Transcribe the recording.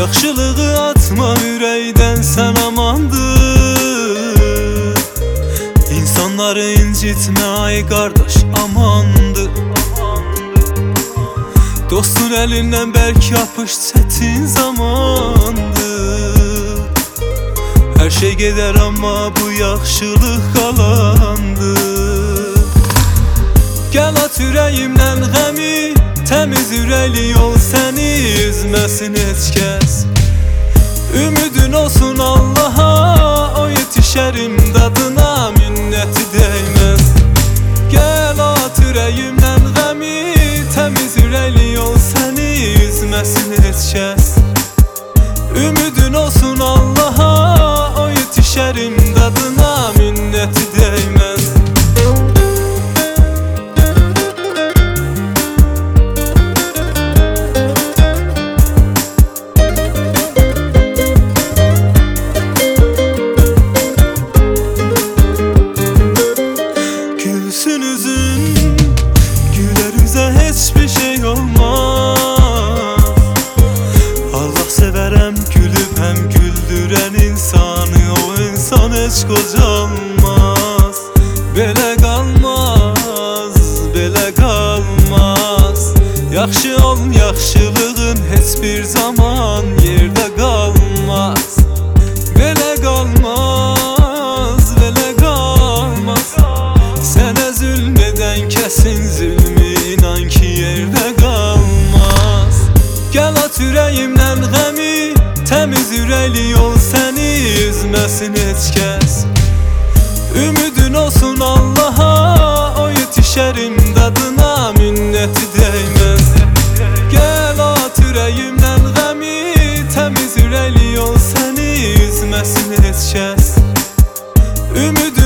Yaxşılığı atma ürəkdən, sən amandır. İnsanları incitmə ay qardaş, amandır. Dostun əlindən bərk yapış, çətin zamandır. Hər şey gedər amma bu yaxşılıq qalandır. Gəl at ürəyimdən qəmi, təmiz ürəkli ol, səni üzməsin heç kəs. Ümidin olsun Allaha, o yetişər imdadına, minnəti dəyməz. Gəl at ürəyimdən qəmi, təmiz ürəkli ol, səni üzməsin heç kəs. Ümidin olsun Allaha, o yetişər imdadına, minnəti dəyməz. Gülsün üzün, güler üzə heç bir şey olmaz. Allah sevərəm gülüb həm güldürən insanı, o insan heç qocalmaz. Belə qalmaz, belə qalmaz. Yaxşı ol, yaxşılığın heç bir zaman yerdə qalmaz. Belə qalmaz, belə qalmaz. Sənə zülm edən kəsin zülmü, inan ki yerdə qalmaz. Gəl at ürəyimdən qəmi, təmiz ürəkli ol, səni üzməsin heç kəs. Ümidin olsun Allaha, o yetişər imdadına, minnəti dəyməz. Gəl at ürəyimdən qəmi, təmiz ürəkli ol, səni üzməsin heç kəs. Ümidin